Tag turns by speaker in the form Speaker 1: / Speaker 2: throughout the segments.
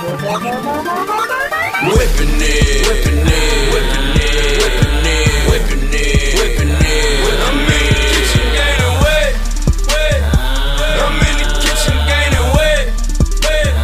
Speaker 1: Whipping it, whipping it, whipping it, whipping it, whipping it, whipping it. I'm in the kitchen gaining weight, weight. I'm in the kitchen gaining weight, weight.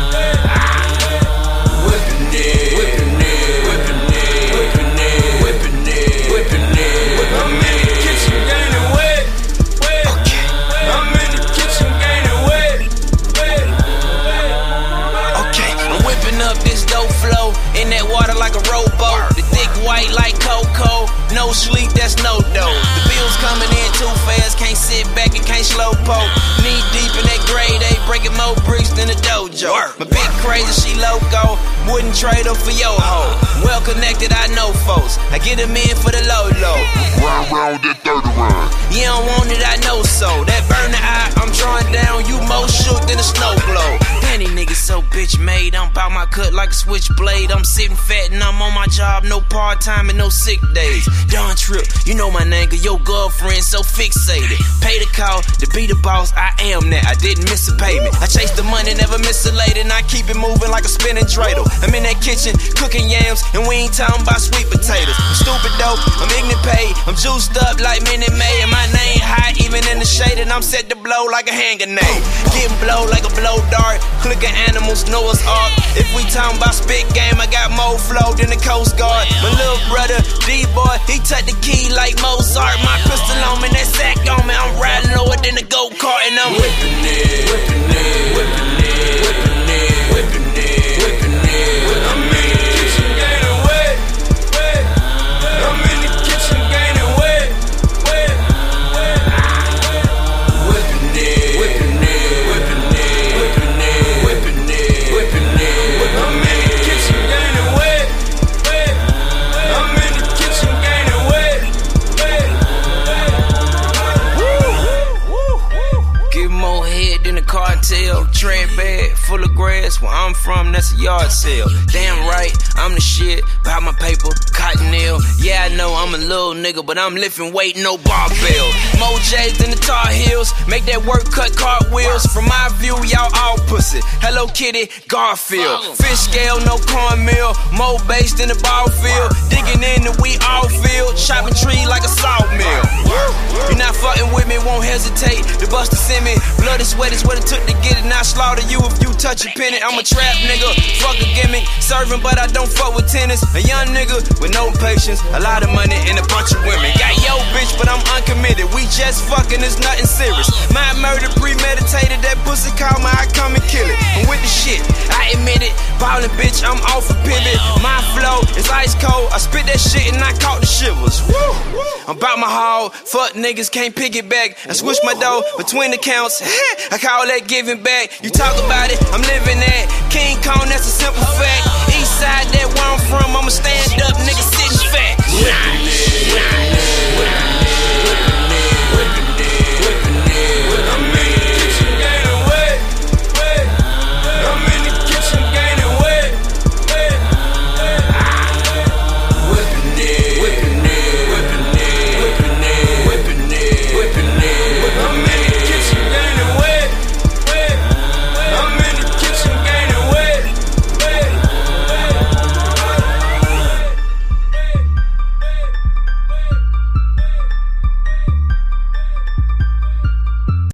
Speaker 1: Whipping it, whipping it, whipping it, whipping it, whipping it, whipping it. I'm in the kitchen gaining weight, weight. I'm in the kitchen gaining weight, weight.
Speaker 2: Okay, I'm whipping up this dope flow in that water like a rowboat. The thick white like cocoa. No sleep, that's no dough. The bills coming in too fast, can't sit back and can't slow poke. Knee deep in that grade A, breaking more bricks than a dojo. My big crazy, she loco, wouldn't trade her for your hoe. Well connected, I know folks, I get them in for the low.
Speaker 3: Round that 30 round.
Speaker 2: You don't want it, I know so. That burning eye, I'm drawing down, you more shook than a snow globe. Danny niggas so bitch made, I'm bout my cut like a switchblade. I'm sitting fat and I'm on my job, no part-time and no sick days. Don Trip, you know my name, cause your girlfriend so fixated. Pay the call, to be the boss, I am that, I didn't miss a payment. I chase the money, never miss a lady, and I keep it moving like a spinning dreidel. I'm in that kitchen, cooking yams, and we ain't talking about sweet potatoes. I'm stupid dope, I'm ignorant paid, I'm juiced up like Minnie May, and my name high even in the shade, and I'm set to blow like a hand grenade. Getting blow like a blow dart, clicking animals, Noah's Ark. If we talking about spit game, I got more flow than the Coast Guard. My little brother, D-boy, he touched the key like Mozart. My pistol on me, that sack on me, I'm riding lower than a go-kart, and I'm
Speaker 1: whipping it, whipping it, whipping it, whipping it, whipping it, whipping it. I'm in the kitchen gaining weight, weight. I'm in the kitchen gaining weight, weight. Whipping it, whipping it, whipping it, whipping it, whipping it, whipping it. I'm in the kitchen gaining weight, weight. I'm in the kitchen gaining weight, weight.
Speaker 2: give more head than a cartel. Tread bag, full of grass. Where I'm from, that's a yard sale. Damn right, I'm the shit. Buy my paper, cotton nail. Yeah, I know I'm a little nigga, but I'm lifting weight, no barbell. More J's than the Tar Heels. Make that work cut cartwheels. From my view, y'all all pussy. Hello Kitty, Garfield. Fish scale, no cornmeal. More bass than the ball field. Digging in the we all field. Chopping tree like a sawmill. You not fucking with me, won't hesitate to bust the send me. Blood and sweat is what it took to get it. Not slaughter you if you touch a penny. I'm a trap nigga, fuck a gimmick. Serving, but I don't fuck with tennis. A young nigga with no patience, a lot of money and a bunch of women. Got yo bitch, but I'm uncommitted. We just fucking, it's nothing serious. My murder premeditated, that pussy call me, I come and kill it. I'm with the shit, I admit it. Ballin' bitch, I'm off a pivot. My flow is ice cold. I spit that shit and I caught the shivers. Woo! I'm bout my hog, fuck niggas, can't pick it back. I switch my dough between accounts. I call that giving back. You talk about it, I'm living that. King Kong, that's a simple fact. East side, that where I'm from, I'm a stand up nigga.